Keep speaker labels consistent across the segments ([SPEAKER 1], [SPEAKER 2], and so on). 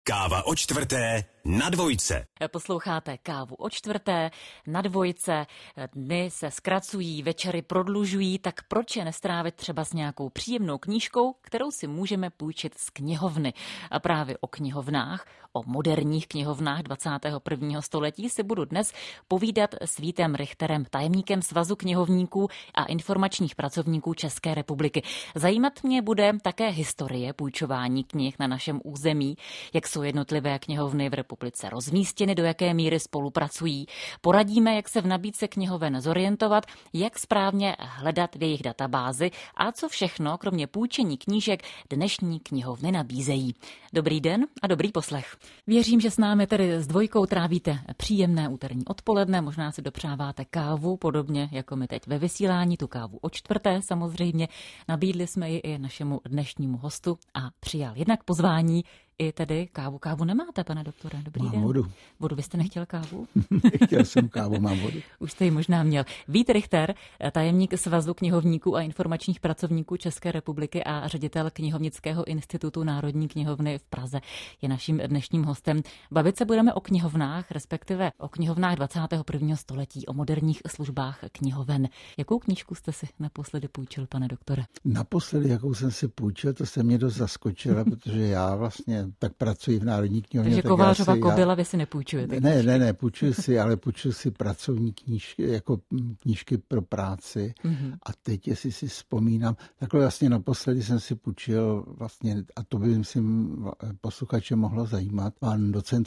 [SPEAKER 1] Káva o čtvrté na dvojce.
[SPEAKER 2] Posloucháte Kávu o čtvrté na dvojce. Dny se zkracují, večery prodlužují, tak proč je nestrávit třeba s nějakou příjemnou knížkou, kterou si můžeme půjčit z knihovny. A právě o knihovnách, o moderních knihovnách 21. století si budu dnes povídat s Vítem Richterem, tajemníkem Svazu knihovníků a informačních pracovníků České republiky. Zajímat mě bude také historie půjčování knih na našem území, jak jsou jednotlivé knihovny v republice rozmístěny, do jaké míry spolupracují. Poradíme, jak se v nabídce knihoven zorientovat, jak správně hledat v jejich databázi a co všechno, kromě půjčení knížek, dnešní knihovny nabízejí. Dobrý den a dobrý poslech. Věřím, že s námi tedy s dvojkou trávíte příjemné úterní odpoledne, možná si dopřáváte kávu, podobně jako my teď ve vysílání, tu kávu o čtvrté samozřejmě. Nabídli jsme ji i našemu dnešnímu hostu a přijal jednak pozvání, i tedy kávu. Kávu nemáte, pane doktore? Dobrý den.
[SPEAKER 3] Mám vodu.
[SPEAKER 2] Vodu, vy jste nechtěl kávu?
[SPEAKER 3] Nechtěl jsem kávu, mám vodu.
[SPEAKER 2] Už jste ji možná měl. Vít Richter, tajemník Svazu knihovníků a informačních pracovníků České republiky a ředitel Knihovnického institutu Národní knihovny v Praze, je naším dnešním hostem. Bavit se budeme o knihovnách, respektive o knihovnách 21. století, o moderních službách knihoven. Jakou knížku jste si naposledy půjčil, pane doktore?
[SPEAKER 3] Naposledy, jakou jsem si půjčil, to se mě dost zaskočila, protože já vlastně tak pracuji v Národní knihovně.
[SPEAKER 2] Takže Kovářova kobyla vy si nepůjčujete?
[SPEAKER 3] Ne, půjčuji si, ale půjčuji si pracovní knížky, jako knížky pro práci. Mm-hmm. A teď, jestli si vzpomínám, takhle vlastně naposledy jsem si půjčil vlastně, a to by, myslím, posluchače mohlo zajímat, pan docent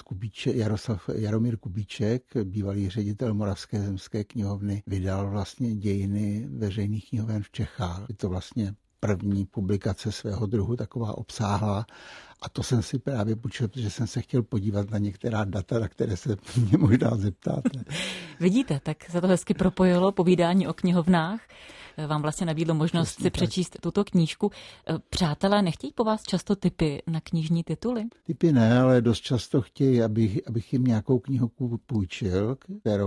[SPEAKER 3] Jaromír Kubíček, bývalý ředitel Moravské zemské knihovny, vydal vlastně dějiny veřejných knihoven v Čechách. Je to vlastně první publikace svého druhu, taková obsáhlá. A to jsem si právě půjčil, protože jsem se chtěl podívat na některá data, na které se mě možná zeptáte.
[SPEAKER 2] Vidíte, tak se to hezky propojilo, povídání o knihovnách. Vám vlastně nabídlo možnost si přečíst tuto knížku. Přátelé nechtějí po vás často tipy na knižní tituly?
[SPEAKER 3] Tipy ne, ale dost často chtějí, abych jim nějakou knihu půjčil,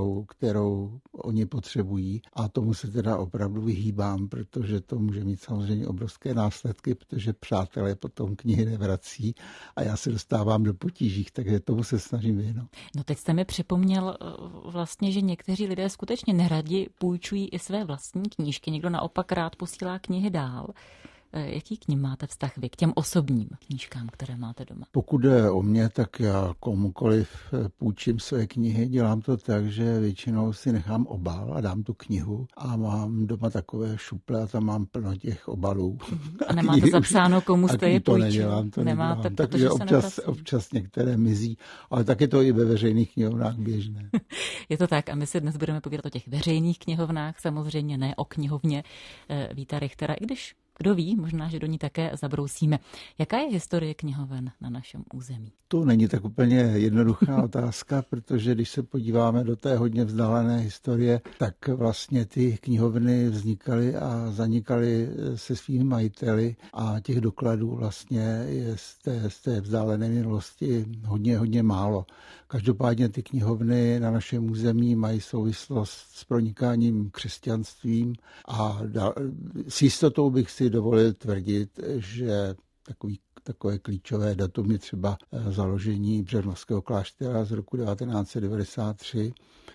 [SPEAKER 3] kterou oni potřebují. A tomu se teda opravdu vyhýbám, protože to může mít samozřejmě obrovské následky, protože přátelé potom knihy nevrací a já se dostávám do potíží, takže tomu se snažím věnovat.
[SPEAKER 2] No teď jste mi připomněl vlastně, že někteří lidé skutečně neradi půjčují i své vlastní knížky. Někdo naopak rád posílá knihy dál. Jaký k nim máte vztah vy, k těm osobním knížkám, které máte doma?
[SPEAKER 3] Pokud jde o mě, tak já komukoliv půjčím své knihy. Dělám to tak, že většinou si nechám obal a dám tu knihu a mám doma takové šuple a tam mám plno těch obalů.
[SPEAKER 2] A nemáte zapsáno, komu jste je půjčil?
[SPEAKER 3] To nedělám. Takže občas některé mizí, ale tak je to i ve veřejných knihovnách běžné.
[SPEAKER 2] Je to tak a my si dnes budeme povídat o těch veřejných knihovnách, samozřejmě ne o knihovně Víta Richtera, i když kdo ví, možná, že do ní také zabrousíme. Jaká je historie knihoven na našem území?
[SPEAKER 3] To není tak úplně jednoduchá otázka, protože když se podíváme do té hodně vzdálené historie, tak vlastně ty knihovny vznikaly a zanikaly se svými majiteli a těch dokladů vlastně je z té vzdálené minulosti hodně málo. Každopádně ty knihovny na našem území mají souvislost s pronikáním křesťanstvím a s jistotou bych si dovolil tvrdit, že takové klíčové datum je třeba založení Břevnovského kláštera z roku 1993,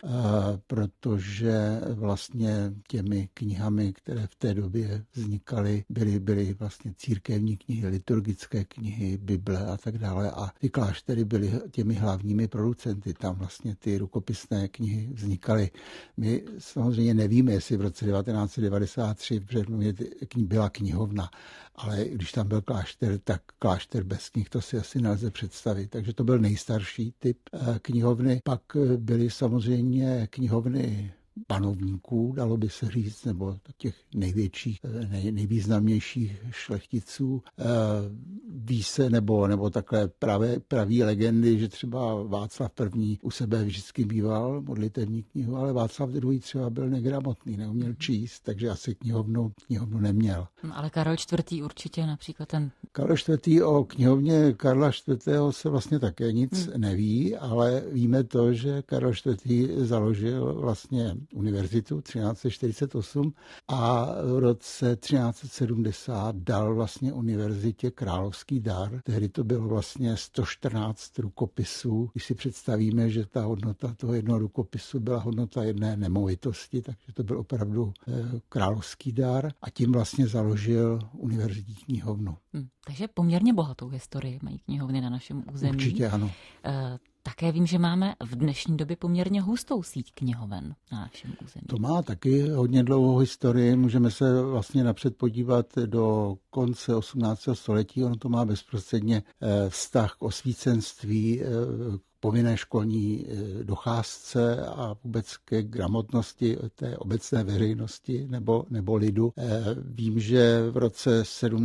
[SPEAKER 3] protože vlastně těmi knihami, které v té době vznikaly, byly vlastně církevní knihy, liturgické knihy, Bible a tak dále. A ty kláštery byly těmi hlavními producenty. Tam vlastně ty rukopisné knihy vznikaly. My samozřejmě nevíme, jestli v roce 1993 v Břevnově byla knihovna, ale když tam byl klášter, tak klášter bez knih, to si asi nelze představit. Takže to byl nejstarší typ knihovny. Pak byly samozřejmě knihovny panovníků, dalo by se říct, nebo těch největších, nejvýznamnějších šlechticů. Ví se, nebo takhle praví legendy, že třeba Václav I. u sebe vždycky býval modlitevní knihu, ale Václav II. Třeba byl negramotný, neuměl číst, takže asi knihovnu neměl.
[SPEAKER 2] Ale Karel IV. Určitě například ten...
[SPEAKER 3] Karel IV. O knihovně Karla IV. Se vlastně také nic neví, ale víme to, že Karel IV. Založil vlastně univerzitu 1348 a v roce 1370 dal vlastně univerzitě královský dar. Tehdy to bylo vlastně 114 rukopisů. Když si představíme, že ta hodnota toho jednoho rukopisu byla hodnota jedné nemovitosti, takže to byl opravdu královský dar a tím vlastně založil univerzitní knihovnu.
[SPEAKER 2] Takže poměrně bohatou historii mají knihovny na našem území.
[SPEAKER 3] Určitě ano.
[SPEAKER 2] Také vím, že máme v dnešní době poměrně hustou síť knihoven na našem území.
[SPEAKER 3] To má taky hodně dlouhou historii. Můžeme se vlastně napřed podívat do konce 18. století. Ono to má bezprostředně vztah k osvícenství, povinné školní docházce a vůbec ke gramotnosti té obecné veřejnosti nebo lidu. Vím, že v roce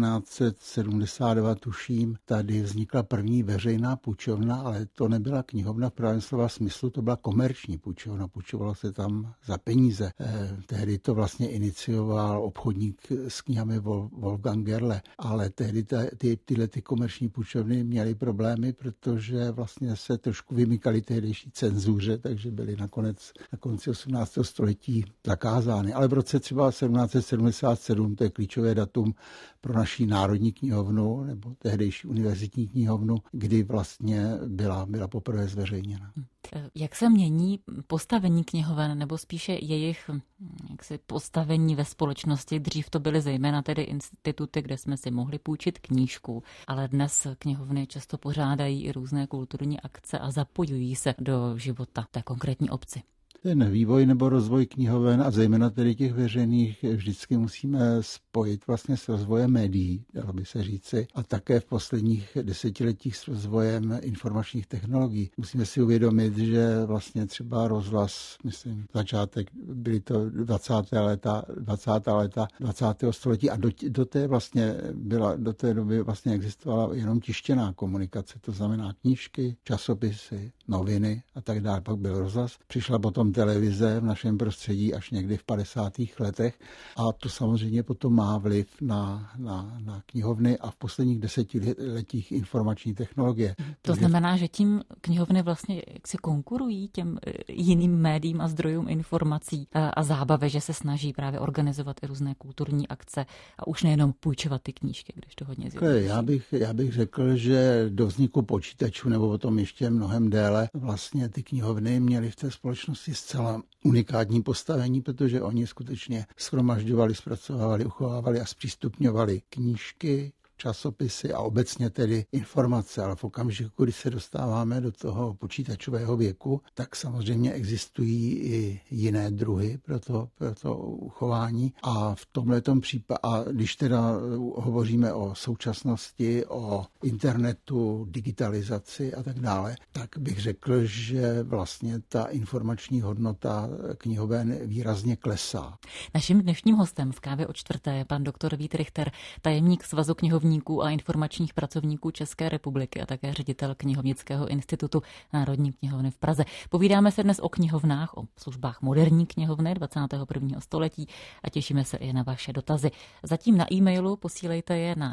[SPEAKER 3] 1772, tuším, tady vznikla první veřejná půjčovna, ale to nebyla knihovna v pravém slova smyslu, to byla komerční půjčovna. Půjčovalo se tam za peníze. Tehdy to vlastně inicioval obchodník s knihami Wolfgang Gerle, ale tehdy tyhle komerční půjčovny měly problémy, protože vlastně se trošku vymykali tehdejší cenzuře, takže byly na konci 18. století zakázány. Ale v roce třeba 1777, to je klíčové datum pro naší národní knihovnu, nebo tehdejší univerzitní knihovnu, kdy vlastně byla poprvé zveřejněna.
[SPEAKER 2] Jak se mění postavení knihoven, nebo spíše jejich postavení ve společnosti? Dřív to byly zejména tedy instituty, kde jsme si mohli půjčit knížku, ale dnes knihovny často pořádají i různé kulturní akce a zapojují se do života té konkrétní obci.
[SPEAKER 3] Ten vývoj nebo rozvoj knihoven a zejména tedy těch veřejných vždycky musíme spojit vlastně s rozvojem médií, dalo by se říci, a také v posledních desetiletích s rozvojem informačních technologií. Musíme si uvědomit, že vlastně třeba rozhlas, myslím, začátek, byly to 20. léta 20. století a do té doby vlastně existovala jenom tištěná komunikace, to znamená knížky, časopisy, noviny a tak dále. Pak byl rozhlas, přišla potom televize v našem prostředí až někdy v 50. letech a to samozřejmě potom má vliv na knihovny a v posledních desetiletích informační technologie.
[SPEAKER 2] To znamená, že tím knihovny vlastně jaksi konkurují těm jiným médiím a zdrojům informací a zábavy, že se snaží právě organizovat i různé kulturní akce a už nejenom půjčovat ty knížky, když to hodně zjednoduší.
[SPEAKER 3] Já bych řekl, že do vzniku počítačů nebo potom ještě mnohem déle vlastně ty knihovny měly v té společnosti zcela unikátní postavení, protože oni skutečně shromažďovali, zpracovávali, uchovávali a zpřístupňovali knížky, časopisy a obecně tedy informace, ale v okamžiku, kdy se dostáváme do toho počítačového věku, tak samozřejmě existují i jiné druhy pro to uchování a v tomhletom případě, a když teda hovoříme o současnosti, o internetu, digitalizaci a tak dále, tak bych řekl, že vlastně ta informační hodnota knihoven výrazně klesá.
[SPEAKER 2] Naším dnešním hostem v Kávě o čtvrté je pan doktor Vít Richter, tajemník Svazu knihovníků a informačních pracovníků České republiky a také ředitel Knihovnického institutu Národní knihovny v Praze. Povídáme se dnes o knihovnách, o službách moderní knihovny 21. století a těšíme se i na vaše dotazy. Zatím na e-mailu posílejte je na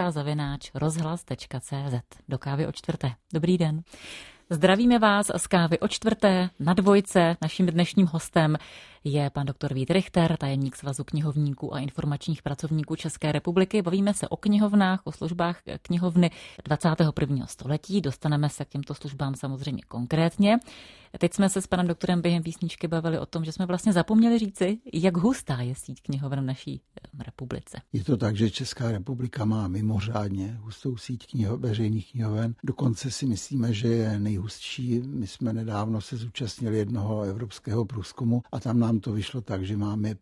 [SPEAKER 2] dvojka@rozhlas.cz. Do Kávy o čtvrté. Dobrý den. Zdravíme vás z Kávy o čtvrté na Dvojce. Naším dnešním hostem je pan doktor Vít Richter, tajemník Svazu knihovníků a informačních pracovníků České republiky. Bavíme se o knihovnách, o službách knihovny 21. století. Dostaneme se k těmto službám samozřejmě konkrétně. Teď jsme se s panem doktorem během písničky bavili o tom, že jsme vlastně zapomněli říci, jak hustá je síť knihoven v naší republice.
[SPEAKER 3] Je to tak, že Česká republika má mimořádně hustou síť veřejných knihoven. Dokonce si myslíme, že je nejhustší. My jsme nedávno se zúčastnili jednoho evropského průzkumu a tam nám to vyšlo tak, že máme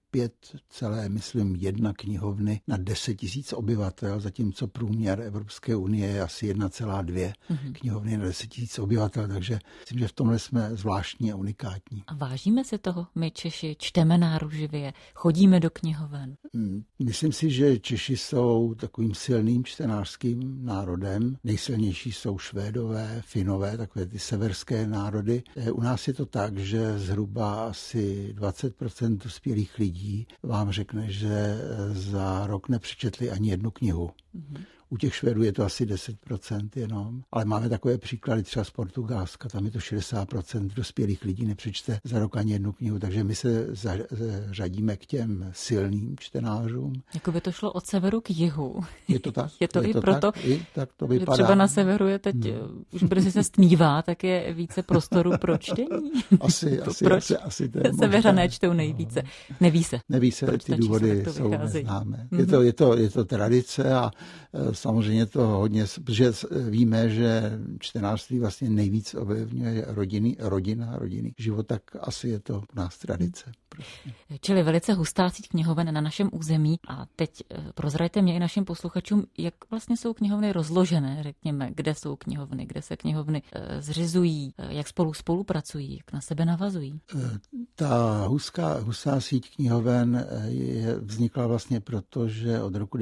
[SPEAKER 3] 5,1 knihovny na 10 000 obyvatel, zatímco průměr Evropské unie je asi 1,2 knihovny na 10 000 obyvatel, takže myslím, že v tomhle jsme zvláštní a unikátní.
[SPEAKER 2] A vážíme si toho? My Češi čteme náruživě, chodíme do knihoven.
[SPEAKER 3] Myslím si, že Češi jsou takovým silným čtenářským národem. Nejsilnější jsou Švédové, Finové, takové ty severské národy. U nás je to tak, že zhruba asi 20% dospělých lidí vám řekne, že za rok nepřečetli ani jednu knihu. U těch Švédů je to asi 10% jenom, ale máme takové příklady třeba z Portugalska, tam je to 60% dospělých lidí nepřečte za rok ani jednu knihu, takže my se řadíme k těm silným čtenářům.
[SPEAKER 2] Jako by to šlo od severu k jihu.
[SPEAKER 3] Je to tak?
[SPEAKER 2] Je to i proto,
[SPEAKER 3] tak to vypadá.
[SPEAKER 2] Že třeba na severu je teď, už brzy se stmívá, tak je více prostoru pro čtení.
[SPEAKER 3] Asi to je
[SPEAKER 2] Severané čtou nejvíce. Neví se,
[SPEAKER 3] ty důvody jsou neznámé. Je to tradice a samozřejmě to hodně, protože víme, že čtenářství vlastně nejvíc ovlivňuje rodinný život, tak asi je to u nás tradice. Prostě.
[SPEAKER 2] Čili velice hustá síť knihoven na našem území. A teď prozraďte mě i našim posluchačům, jak vlastně jsou knihovny rozložené, řekněme, kde jsou knihovny, kde se knihovny zřizují, jak spolupracují, jak na sebe navazují.
[SPEAKER 3] Ta hustá síť knihoven vznikla vlastně proto, že od roku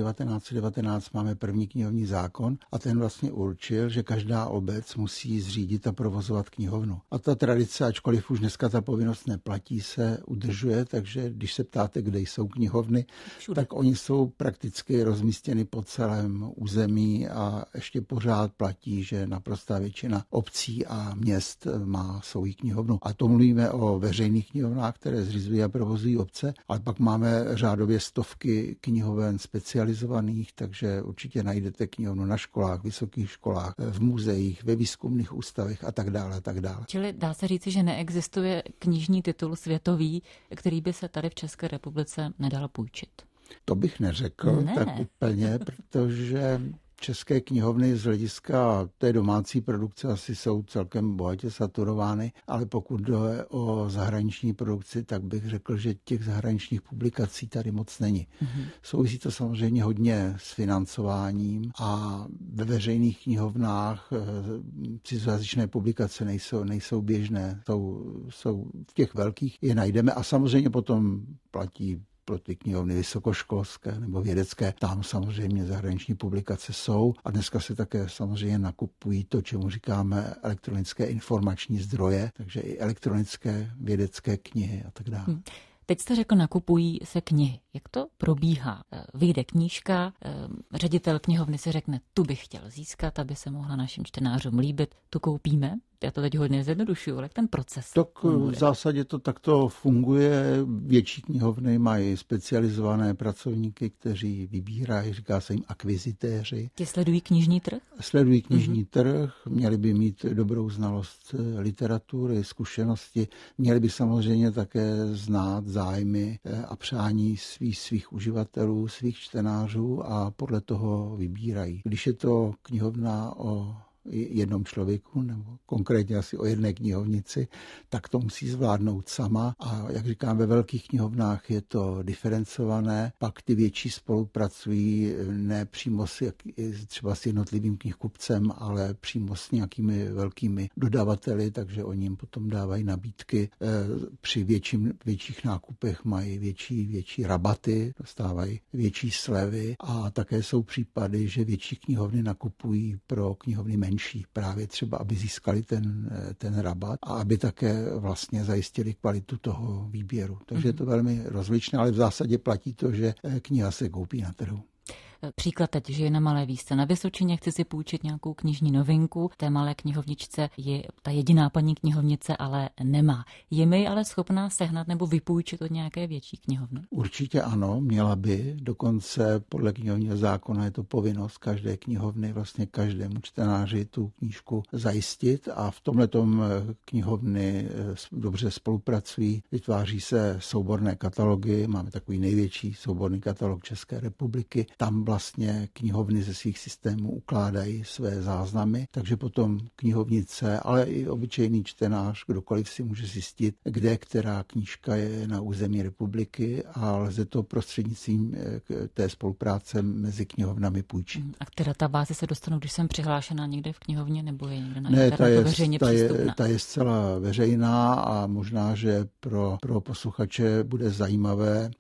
[SPEAKER 3] 1919 máme první knihovní zákon a ten vlastně určil, že každá obec musí zřídit a provozovat knihovnu. A ta tradice, ačkoliv už dneska ta povinnost neplatí, se udržuje, takže když se ptáte, kde jsou knihovny, tak oni jsou prakticky rozmístěny po celém území a ještě pořád platí, že naprostá většina obcí a měst má svou knihovnu. A to mluvíme o veřejných knihovnách, které zřizují a provozují obce, ale pak máme řádově stovky knihoven specializovaných, takže určitě najdete knihovnu na školách, vysokých školách, v muzeích, ve výzkumných ústavech a tak dále a tak dále.
[SPEAKER 2] Čili dá se říci, že neexistuje knižní titul světový, který by se tady v České republice nedal půjčit?
[SPEAKER 3] To bych neřekl tak úplně, protože české knihovny z hlediska té domácí produkce asi jsou celkem bohatě saturovány, ale pokud jde o zahraniční produkci, tak bych řekl, že těch zahraničních publikací tady moc není. Souvisí to samozřejmě hodně s financováním a ve veřejných knihovnách cizojazyčné publikace nejsou běžné, jsou v těch velkých je najdeme a samozřejmě potom platí pro ty knihovny vysokoškolské nebo vědecké. Tam samozřejmě zahraniční publikace jsou a dneska se také samozřejmě nakupují to, čemu říkáme elektronické informační zdroje, takže i elektronické vědecké knihy a tak dále.
[SPEAKER 2] Teď jste řekl, nakupují se knihy. Jak to probíhá? Vyjde knížka, ředitel knihovny si řekne, tu bych chtěl získat, aby se mohla našim čtenářům líbit, tu koupíme. Já to teď hodně zjednodušuju, ale ten proces.
[SPEAKER 3] Tak v zásadě to takto funguje. Větší knihovny mají specializované pracovníky, kteří vybírají, říká se jim akvizitéři.
[SPEAKER 2] Ti sledují knižní trh?
[SPEAKER 3] Sledují knižní trh, měli by mít dobrou znalost literatury, zkušenosti, měli by samozřejmě také znát zájmy a přání svých uživatelů, svých čtenářů a podle toho vybírají. Když je to knihovna o jednom člověku, nebo konkrétně asi o jedné knihovnici, tak to musí zvládnout sama. A jak říkám, ve velkých knihovnách je to diferencované, pak ty větší spolupracují ne přímo třeba s jednotlivým knihkupcem, ale přímo s nějakými velkými dodavateli, takže oni jim potom dávají nabídky. Při větších nákupech mají větší rabaty, dostávají větší slevy a také jsou případy, že větší knihovny nakupují pro knihovny menší, právě třeba, aby získali ten rabat a aby také vlastně zajistili kvalitu toho výběru. Takže je to velmi rozličné, ale v zásadě platí to, že kniha se koupí na trhu.
[SPEAKER 2] Příklad teď, že je na Malé Výšce na Vysočině, chci si půjčit nějakou knižní novinku, té malé knihovničce je ta jediná paní knihovnice, ale nemá. Je mi ale schopná sehnat nebo vypůjčit od nějaké větší knihovny?
[SPEAKER 3] Určitě ano, měla by. Dokonce podle knihovního zákona je to povinnost každé knihovny, vlastně každému čtenáři tu knížku zajistit a v tomhletom knihovny dobře spolupracují. Vytváří se souborné katalogy, máme takový největší souborný katalog České republiky. Tam vlastně knihovny ze svých systémů ukládají své záznamy, takže potom knihovnice, ale i obyčejný čtenář, kdokoliv si může zjistit, kde která knížka je na území republiky a lze to prostřednictvím té spolupráce mezi knihovnami půjčit. A
[SPEAKER 2] k té databázi se dostanou, když jsem přihlášená někde v knihovně nebo je někde na internetu veřejně přístupná?
[SPEAKER 3] Ta je zcela veřejná a možná, že pro posluchače bude zajímavé,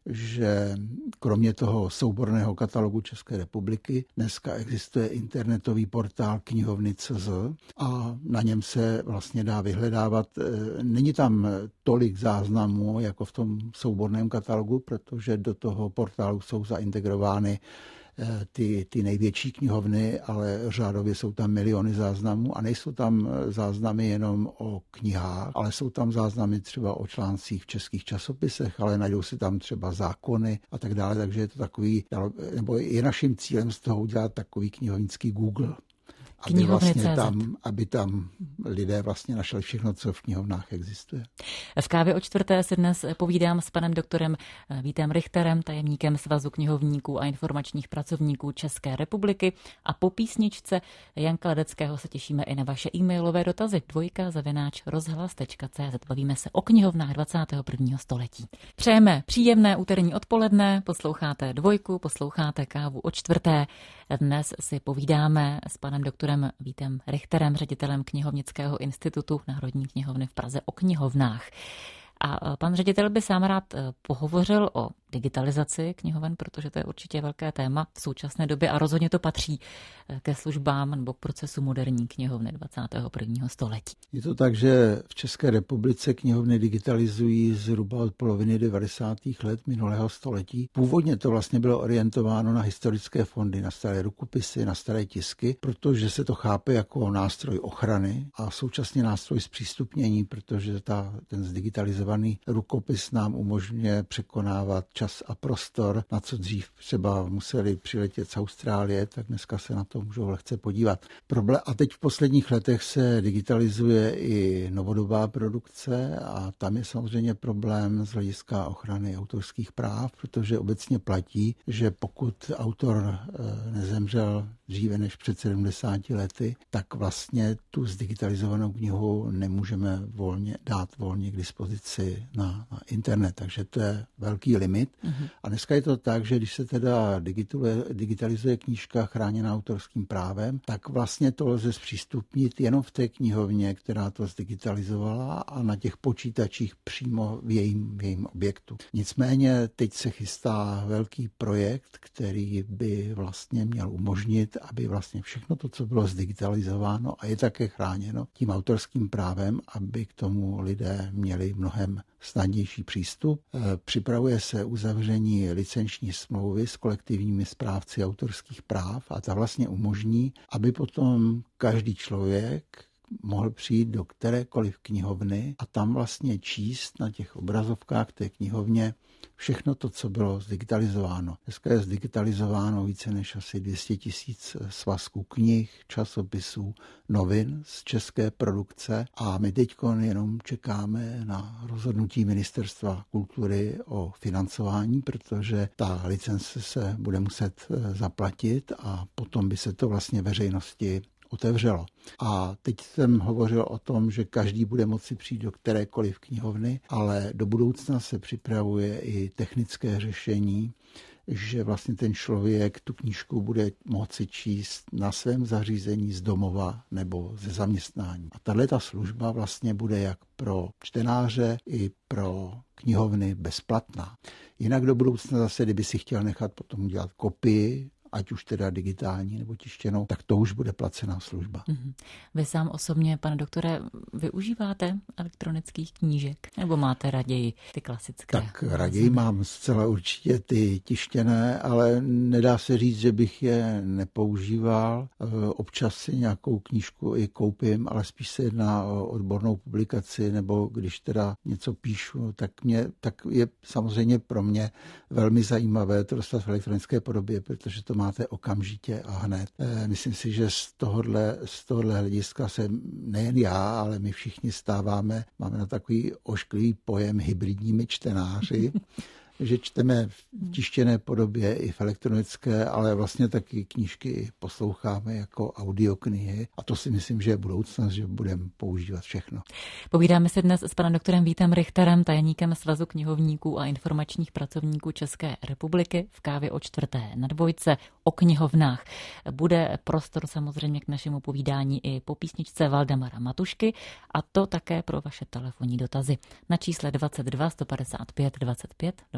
[SPEAKER 3] že kromě toho souborného katalogu České republiky dneska existuje internetový portál knihovny.cz a na něm se vlastně dá vyhledávat. Není tam tolik záznamů jako v tom souborném katalogu, protože do toho portálu jsou zaintegrovány ty největší knihovny, ale řádově jsou tam miliony záznamů a nejsou tam záznamy jenom o knihách, ale jsou tam záznamy třeba o článcích v českých časopisech, ale najdou se tam třeba zákony a tak dále, takže je to takový, nebo je naším cílem z toho udělat takový knihovnický Google. Aby tam lidé vlastně našli všechno, co v knihovnách existuje.
[SPEAKER 2] V Kávě o čtvrté se dnes povídám s panem doktorem Vítem Richterem, tajemníkem Svazu knihovníků a informačních pracovníků České republiky, a po písničce Janka Ledeckého se těšíme i na vaše e-mailové dotazy dvojka@rozhlas.cz. Bavíme se o knihovnách 21. století. Přejeme příjemné úterní odpoledne, posloucháte Dvojku, posloucháte Kávu o čtvrté. Dnes si povídáme s panem doktorem Vítem Richterem, ředitelem Knihovnického institutu Národní knihovny v Praze, o knihovnách. A pan ředitel by sám rád pohovořil o digitalizaci knihoven, protože to je určitě velké téma v současné době a rozhodně to patří ke službám nebo k procesu moderní knihovny 21. století.
[SPEAKER 3] Je to tak, že v České republice knihovny digitalizují zhruba od poloviny 90. let minulého století. Původně to vlastně bylo orientováno na historické fondy, na staré rukopisy, na staré tisky, protože se to chápe jako nástroj ochrany a současně nástroj zpřístupnění, protože ten zdigitalizovaný rukopis nám umožňuje překonávat čas a prostor, na co dřív třeba museli přiletět z Austrálie, tak dneska se na to můžou lehce podívat. A teď v posledních letech se digitalizuje i novodobá produkce a tam je samozřejmě problém z hlediska ochrany autorských práv, protože obecně platí, že pokud autor nezemřel dříve než před 70 lety, tak vlastně tu zdigitalizovanou knihu nemůžeme dát volně k dispozici na internet, takže to je velký limit. A dneska je to tak, že když se teda digitalizuje knížka chráněná autorským právem, tak vlastně to lze zpřístupnit jenom v té knihovně, která to zdigitalizovala, a na těch počítačích přímo v jejím objektu. Nicméně teď se chystá velký projekt, který by vlastně měl umožnit, aby vlastně všechno to, co bylo zdigitalizováno a je také chráněno tím autorským právem, aby k tomu lidé měli mnohem snadnější přístup. Připravuje se uzavření licenční smlouvy s kolektivními správci autorských práv a ta vlastně umožní, aby potom každý člověk mohl přijít do kterékoliv knihovny a tam vlastně číst na těch obrazovkách té knihovně všechno to, co bylo zdigitalizováno. Dneska je zdigitalizováno více než asi 200 000 svazků knih, časopisů, novin z české produkce a my teď jenom čekáme na rozhodnutí Ministerstva kultury o financování, protože ta licence se bude muset zaplatit a potom by se to vlastně veřejnosti otevřelo. A teď jsem hovořil o tom, že každý bude moci přijít do kterékoliv knihovny, ale do budoucna se připravuje i technické řešení, že vlastně ten člověk tu knížku bude moci číst na svém zařízení z domova nebo ze zaměstnání. A tato služba vlastně bude jak pro čtenáře i pro knihovny bezplatná. Jinak do budoucna zase, kdyby si chtěl nechat potom udělat kopii, ať už teda digitální nebo tištěnou, tak to už bude placená služba.
[SPEAKER 2] Vy sám osobně, pane doktore, využíváte elektronických knížek? Nebo máte raději ty klasické?
[SPEAKER 3] Tak raději mám zcela určitě ty tištěné, ale nedá se říct, že bych je nepoužíval. Občas si nějakou knížku i koupím, ale spíš se jedná o odbornou publikaci, nebo když teda něco píšu, tak je samozřejmě pro mě velmi zajímavé to dostat v elektronické podobě, protože to máte okamžitě a hned. Myslím si, že z tohohle hlediska se nejen já, ale my všichni máme na takový ošklivý pojem hybridními čtenáři, že čteme v tištěné podobě i v elektronické, ale vlastně taky knížky posloucháme jako audioknihy a to si myslím, že je budoucnost, že budeme používat všechno.
[SPEAKER 2] Povídáme si dnes s panem doktorem Vítem Richterem, tajemníkem Svazu knihovníků a informačních pracovníků České republiky v Kávě o čtvrté na Dvojce o knihovnách. Bude prostor samozřejmě k našemu povídání i po písničce Valdemara Matušky a to také pro vaše telefonní dotazy na čísle 22 155 25 25.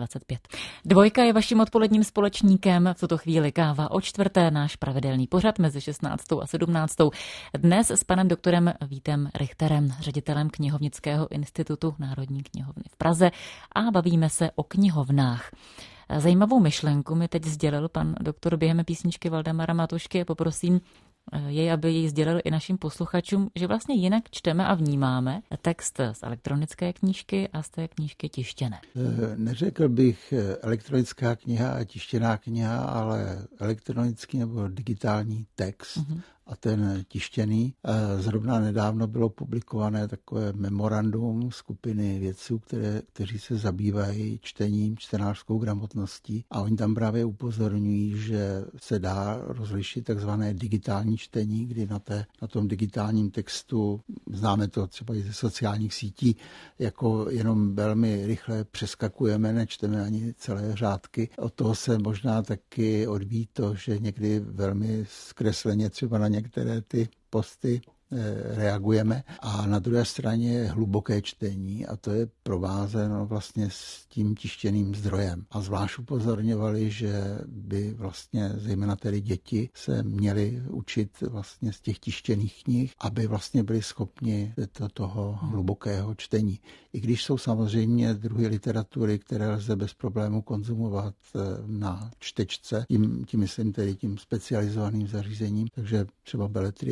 [SPEAKER 2] 25. Dvojka je vaším odpoledním společníkem, v tuto chvíli káva o čtvrté, náš pravidelný pořad mezi 16. a 17. Dnes s panem doktorem Vítem Richterem, ředitelem Knihovnického institutu Národní knihovny v Praze, a bavíme se o knihovnách. Zajímavou myšlenku mi teď sdělil pan doktor během písničky Valdemara Matušky. Poprosím jej, aby ji sdělil i našim posluchačům, že vlastně jinak čteme a vnímáme text z elektronické knížky a z té knížky tištěné.
[SPEAKER 3] Neřekl bych elektronická kniha a tištěná kniha, ale elektronický nebo digitální text. A ten tištěný. Zrovna nedávno bylo publikované takové memorandum skupiny vědců, kteří se zabývají čtením, čtenářskou gramotností, a oni tam právě upozorňují, že se dá rozlišit takzvané digitální čtení, kdy na tom digitálním textu, známe to třeba i ze sociálních sítí, jako jenom velmi rychle přeskakujeme, nečteme ani celé řádky. Od toho se možná taky odvíjí to, že někdy velmi zkresleně třeba na některé ty posty reagujeme. A na druhé straně je hluboké čtení a to je provázeno vlastně s tím tištěným zdrojem. A zvlášť upozorňovali, že by vlastně zejména tedy děti se měly učit vlastně z těch tištěných knih, aby vlastně byli schopni toho hlubokého čtení. I když jsou samozřejmě druhy literatury, které lze bez problému konzumovat na čtečce, tím myslím tedy tím specializovaným zařízením, takže třeba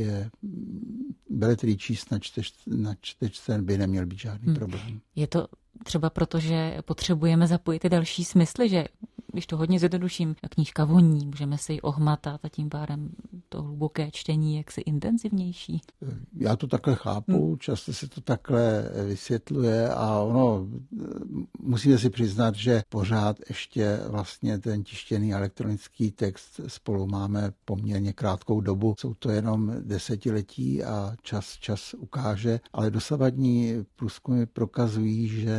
[SPEAKER 3] beletrii číst na čtečce by neměl být žádný problém.
[SPEAKER 2] Je to třeba proto, že potřebujeme zapojit i další smysly, že když to hodně zjednoduším, knížka voní, můžeme si ji ohmatat a tím pádem to hluboké čtení jaksi intenzivnější.
[SPEAKER 3] Já to takhle chápu, často se to takhle vysvětluje a ono, musíme si přiznat, že pořád ještě vlastně ten tištěný elektronický text spolu máme poměrně krátkou dobu. Jsou to jenom desetiletí a čas ukáže, ale dosavadní průzkumy prokazují, že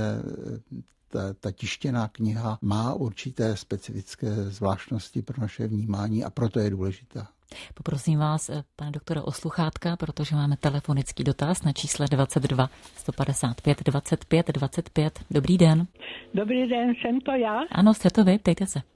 [SPEAKER 3] ta tištěná kniha má určité specifické zvláštnosti pro naše vnímání a proto je důležitá.
[SPEAKER 2] Poprosím vás, pane doktore, o sluchátka, protože máme telefonický dotaz na čísle 22 155 25 25. Dobrý den.
[SPEAKER 4] Dobrý den, jsem to já?
[SPEAKER 2] Ano, jste to vy, ptejte se.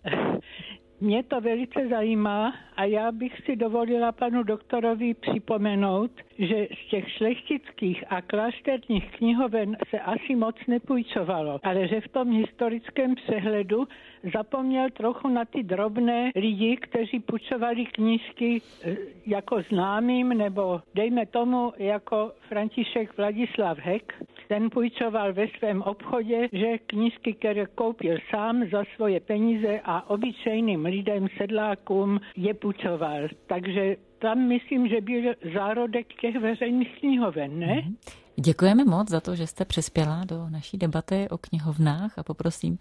[SPEAKER 4] Mě to velice zajímá a já bych si dovolila panu doktorovi připomenout, že z těch šlechtických a klášterních knihoven se asi moc nepůjčovalo, ale že v tom historickém přehledu zapomněl trochu na ty drobné lidi, kteří půjčovali knížky jako známým, nebo dejme tomu jako František Vladislav Hek. Ten půjčoval ve svém obchodě, že knížky, které koupil sám za svoje peníze a obyčejným lidem, sedlákům, je půjčoval. Takže tam myslím, že byl zárodek těch veřejných knihoven, ne?
[SPEAKER 2] Děkujeme moc za to, že jste přispěla do naší debaty o knihovnách a poprosím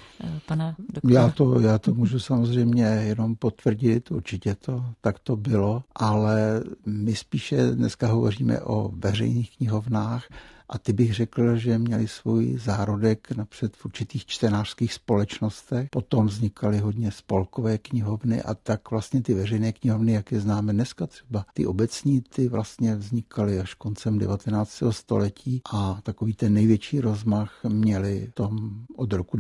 [SPEAKER 2] pana doktora.
[SPEAKER 3] Já to můžu samozřejmě jenom potvrdit, určitě to tak to bylo, ale my spíše dneska hovoříme o veřejných knihovnách a ty bych řekl, že měli svůj zárodek napřed v určitých čtenářských společnostech, potom vznikaly hodně spolkové knihovny a tak vlastně ty veřejné knihovny, jak je známe dneska třeba, ty obecní, ty vlastně vznikaly až koncem 19. století a takový ten největší rozmach měli od roku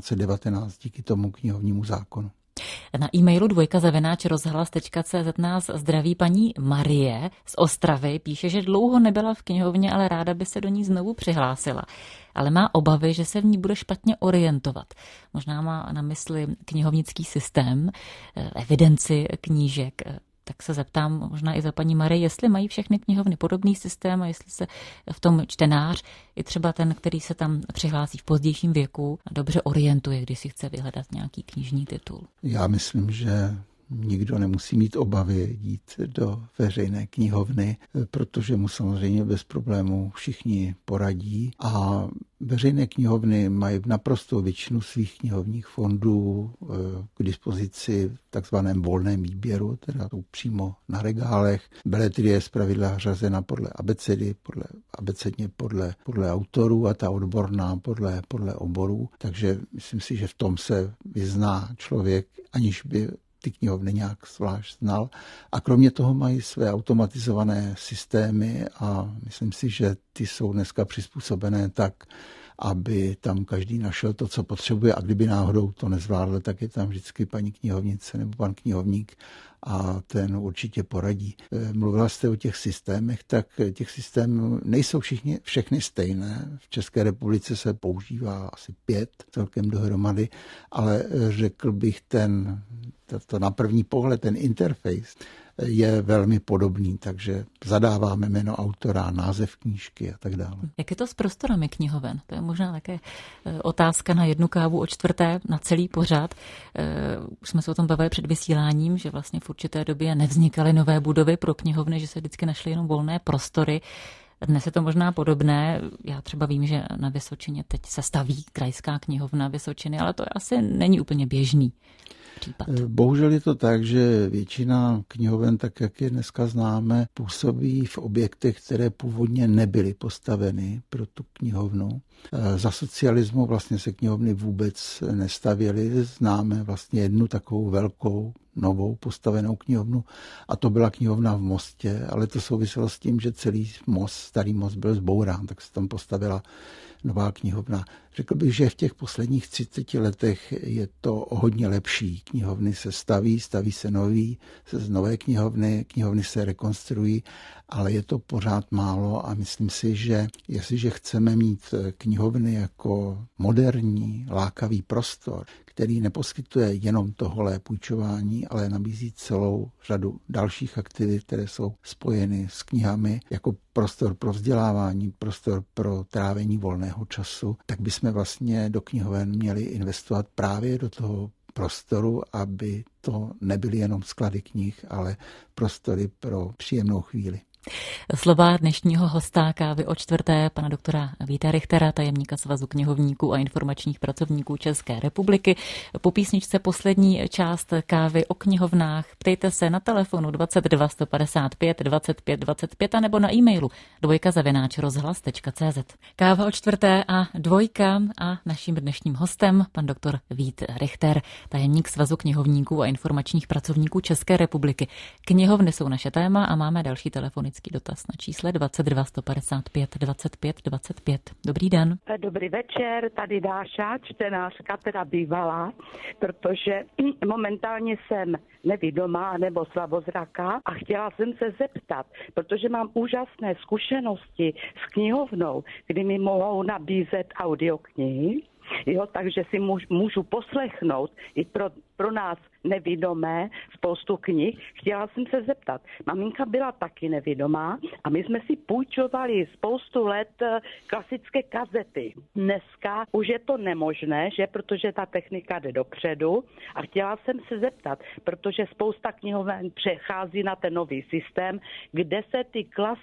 [SPEAKER 3] 1919 díky tomu knihovnímu zákonu.
[SPEAKER 2] Na e-mailu dvojka@rozhlas.cz nás zdraví paní Marie z Ostravy. Píše, že dlouho nebyla v knihovně, ale ráda by se do ní znovu přihlásila. Ale má obavy, že se v ní bude špatně orientovat. Možná má na mysli knihovnický systém, evidenci knížek. Tak se zeptám možná i za paní Marie, jestli mají všechny knihovny podobný systém a jestli se v tom čtenář, i třeba ten, který se tam přihlásí v pozdějším věku, dobře orientuje, když si chce vyhledat nějaký knižní titul.
[SPEAKER 3] Já myslím, že nikdo nemusí mít obavy jít do veřejné knihovny, protože mu samozřejmě bez problémů všichni poradí a veřejné knihovny mají naprosto většinu svých knihovních fondů k dispozici v takzvaném volném výběru, teda jsou přímo na regálech. Beletrie je zpravidla řazena podle abecedy, abecedně podle autorů a ta odborná podle oborů, takže myslím si, že v tom se vyzná člověk, aniž by ty knihovny nějak zvlášť znal. A kromě toho mají své automatizované systémy a myslím si, že ty jsou dneska přizpůsobené tak, aby tam každý našel to, co potřebuje, a kdyby náhodou to nezvládl, tak je tam vždycky paní knihovnice nebo pan knihovník a ten určitě poradí. Mluvila jste o těch systémech, tak těch systémů nejsou všechny stejné. V České republice se používá asi 5 celkem dohromady, ale řekl bych to na první pohled, ten interface je velmi podobný, takže zadáváme jméno autora, název knížky a tak dále.
[SPEAKER 2] Jak je to s prostorami knihoven? To je možná také otázka na jednu kávu o čtvrté, na celý pořad. Už jsme se o tom bavili před vysíláním, že vlastně v určité době nevznikaly nové budovy pro knihovny, že se vždycky našly jenom volné prostory. Dnes je to možná podobné. Já třeba vím, že na Vysočině teď se staví krajská knihovna Vysočiny, ale to asi není úplně běžný případ.
[SPEAKER 3] Bohužel je to tak, že většina knihoven, tak jak je dneska známe, působí v objektech, které původně nebyly postaveny pro tu knihovnu. Za socialismu vlastně se knihovny vůbec nestavěly. Známe vlastně jednu takovou velkou novou postavenou knihovnu a to byla knihovna v Mostě, ale to souviselo s tím, že celý most, starý most byl zbourán, tak se tam postavila nová knihovna. Řekl bych, že v těch posledních 30 letech je to hodně lepší. Knihovny se staví se nové knihovny se rekonstruují, ale je to pořád málo a myslím si, že jestliže chceme mít knihovny jako moderní, lákavý prostor, který neposkytuje jenom tohle půjčování, ale nabízí celou řadu dalších aktivit, které jsou spojeny s knihami, jako prostor pro vzdělávání, prostor pro trávení volného času, tak bychom vlastně do knihoven měli investovat právě do toho prostoru, aby to nebyly jenom sklady knih, ale prostory pro příjemnou chvíli.
[SPEAKER 2] Slova dnešního hosta kávy o čtvrté, pana doktora Víta Richtera, tajemníka Svazu knihovníků a informačních pracovníků České republiky. Po písničce poslední část kávy o knihovnách. Ptejte se na telefonu 22 155 25 25 a nebo na e-mailu dvojka@rozhlas.cz. Káva o čtvrté a dvojka a naším dnešním hostem pan doktor Vít Richter, tajemník Svazu knihovníků a informačních pracovníků České republiky. Knihovny jsou naše téma a máme další telefonický dotaz na čísle 22 155 25 25. Dobrý den.
[SPEAKER 5] Dobrý večer, tady Dáša, čtenářka, teda bývalá, protože momentálně jsem nevidomá nebo slabozraká a chtěla jsem se zeptat, protože mám úžasné zkušenosti s knihovnou, kdy mi mohou nabízet audioknihy, takže si můžu poslechnout i pro nás nevidomé spoustu knih. Chtěla jsem se zeptat, maminka byla taky nevidomá a my jsme si půjčovali spoustu let klasické kazety. Dneska už je to nemožné, že, protože ta technika jde dopředu a chtěla jsem se zeptat, protože spousta knihoven přechází na ten nový systém, kde se ty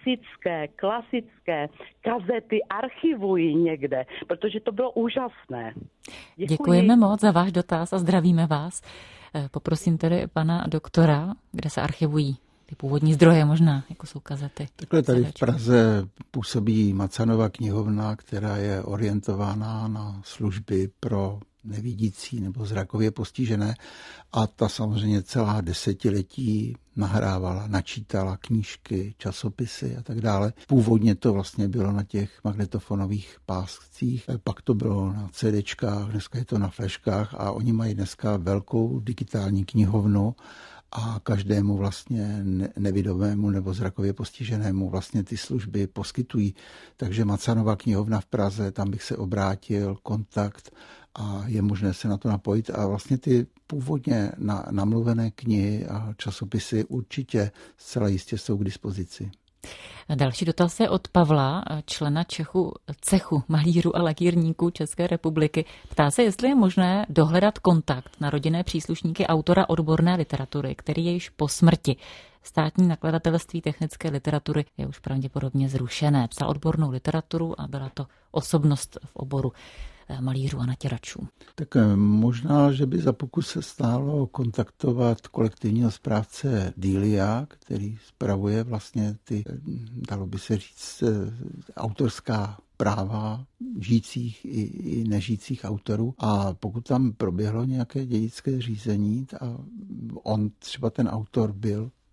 [SPEAKER 5] klasické kazety archivují někde, protože to bylo úžasné.
[SPEAKER 2] Děkujeme moc za váš dotaz a zdravíme vás. Poprosím tedy pana doktora, kde se archivují ty původní zdroje možná, jako jsou kazety.
[SPEAKER 3] Takhle tady v Praze působí Macanova knihovna, která je orientována na služby pro nevidící nebo zrakově postižené a ta samozřejmě celá desetiletí nahrávala, načítala knížky, časopisy a tak dále. Původně to vlastně bylo na těch magnetofonových páscích, pak to bylo na CDčkách, dneska je to na fleškách a oni mají dneska velkou digitální knihovnu a každému vlastně nevidomému nebo zrakově postiženému vlastně ty služby poskytují. Takže Macanova knihovna v Praze, tam bych se obrátil, kontakt a je možné se na to napojit a vlastně ty původně namluvené knihy a časopisy určitě zcela jistě jsou k dispozici.
[SPEAKER 2] Další dotaz je od Pavla, člena cechu malířů a lakírníků České republiky. Ptá se, jestli je možné dohledat kontakt na rodinné příslušníky autora odborné literatury, který je již po smrti. Státní nakladatelství technické literatury je už pravděpodobně zrušené. Psal odbornou literaturu a byla to osobnost v oboru malířů a natěračů.
[SPEAKER 3] Tak možná, že by za pokus se stálo kontaktovat kolektivního správce Delia, který spravuje vlastně ty, dalo by se říct, autorská práva žijících i nežijících autorů. A pokud tam proběhlo nějaké dědické řízení a on třeba ten autor byl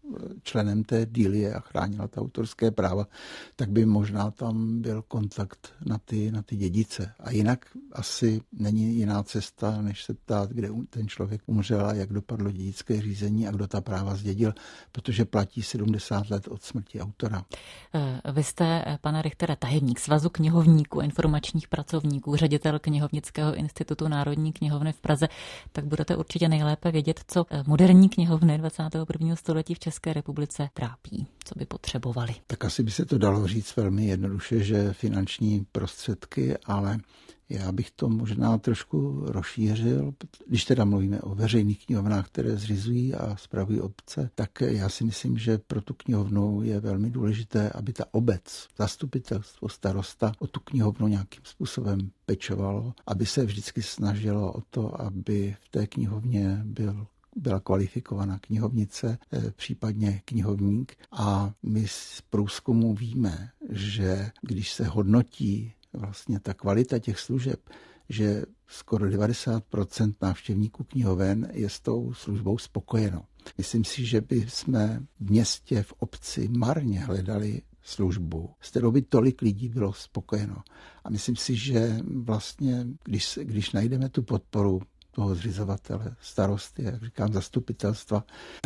[SPEAKER 3] členem té dílie a chránila ta autorské práva, tak by možná tam byl kontakt na ty dědice. A jinak asi není jiná cesta, než se ptát, kde ten člověk umřel a jak dopadlo dědické řízení a kdo ta práva zdědil, protože platí 70 let od smrti autora.
[SPEAKER 2] Vy jste, pane Richtere, tajemník Svazu knihovníků, informačních pracovníků, ředitel Knihovnického institutu Národní knihovny v Praze, tak budete určitě nejlépe vědět, co moderní knihovny 21. století v České republice trápí, co by potřebovali.
[SPEAKER 3] Tak asi by se to dalo říct velmi jednoduše, že finanční prostředky, ale já bych to možná trošku rozšířil. Když teda mluvíme o veřejných knihovnách, které zřizují a spravují obce, tak já si myslím, že pro tu knihovnu je velmi důležité, aby ta obec, zastupitelstvo, starosta o tu knihovnu nějakým způsobem pečovalo, aby se vždycky snažilo o to, aby v té knihovně byla kvalifikovaná knihovnice, případně knihovník. A my z průzkumu víme, že když se hodnotí vlastně ta kvalita těch služeb, že skoro 90% návštěvníků knihoven je s tou službou spokojeno. Myslím si, že by jsme v městě, v obci marně hledali službu, s kterou by tolik lidí bylo spokojeno. A myslím si, že vlastně, když najdeme tu podporu toho zřizovatele, starosty, jak říkám, zastupitelstva,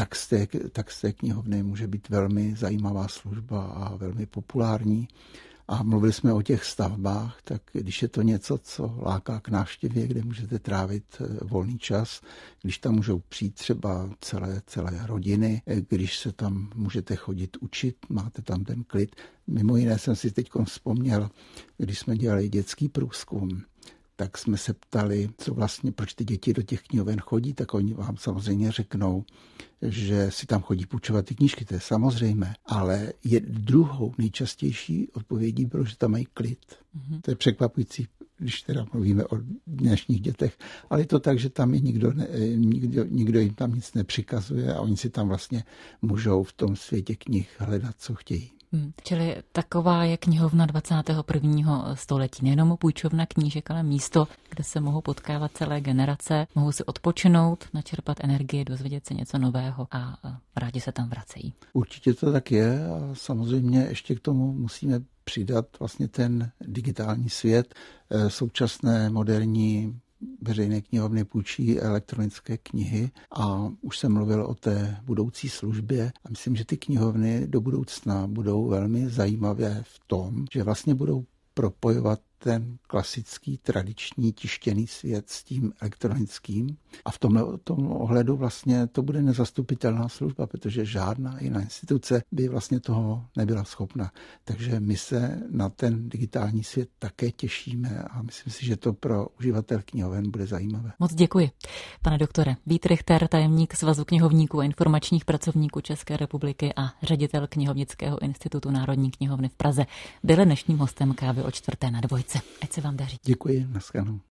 [SPEAKER 3] tak z té knihovny může být velmi zajímavá služba a velmi populární. A mluvili jsme o těch stavbách, tak když je to něco, co láká k návštěvě, kde můžete trávit volný čas, když tam můžou přijít třeba celé rodiny, když se tam můžete chodit učit, máte tam ten klid. Mimo jiné jsem si teď vzpomněl, když jsme dělali dětský průzkum, tak jsme se ptali, co vlastně, proč ty děti do těch knihoven chodí, tak oni vám samozřejmě řeknou, že si tam chodí půjčovat ty knížky, to je samozřejmé, ale druhou nejčastější odpovědí bylo, že tam mají klid. To je překvapující, když teda mluvíme o dnešních dětech, ale je to tak, že tam je nikdo jim tam nic nepřikazuje a oni si tam vlastně můžou v tom světě knih hledat, co chtějí.
[SPEAKER 2] Čili taková je knihovna 21. století. Nejenom půjčovna knížek, ale místo, kde se mohou potkávat celé generace, mohou si odpočinout, načerpat energii, dozvědět se něco nového a rádi se tam vracejí.
[SPEAKER 3] Určitě to tak je a samozřejmě ještě k tomu musíme přidat vlastně ten digitální svět. Současné moderní veřejné knihovny půjčí elektronické knihy a už jsem mluvil o té budoucí službě a myslím, že ty knihovny do budoucna budou velmi zajímavé v tom, že vlastně budou propojovat ten klasický, tradiční, tištěný svět s tím elektronickým. A v tom ohledu vlastně to bude nezastupitelná služba, protože žádná jiná instituce by vlastně toho nebyla schopna. Takže my se na ten digitální svět také těšíme a myslím si, že to pro uživatel knihoven bude zajímavé.
[SPEAKER 2] Moc děkuji. Pane doktore, Vít Richter, tajemník Svazu knihovníků a informačních pracovníků České republiky a ředitel Knihovnického institutu Národní knihovny v Praze, byli dnešním hostem Kávy o 4. na 2. Ať se vám daří.
[SPEAKER 3] Děkuji, nashledanou.